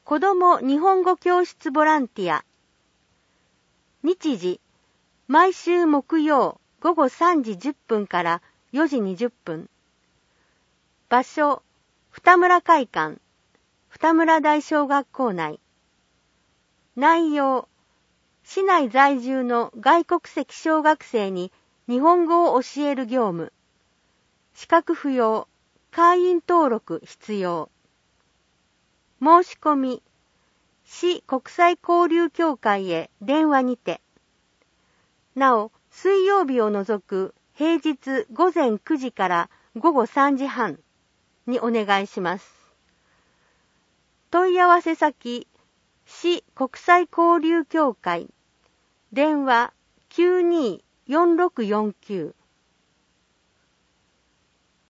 子ども日本語教室ボランティア。日時、毎週木曜午後3時10分から4時20分。場所、二村会館、二村台小学校内。内容、市内在住の外国籍小学生に日本語を教える業務。資格不要、会員登録必要。申し込み、市国際交流協会へ電話にて。なお、水曜日を除く平日午前9時から午後3時半にお願いします。問い合わせ先、市国際交流協会、電話 92-4649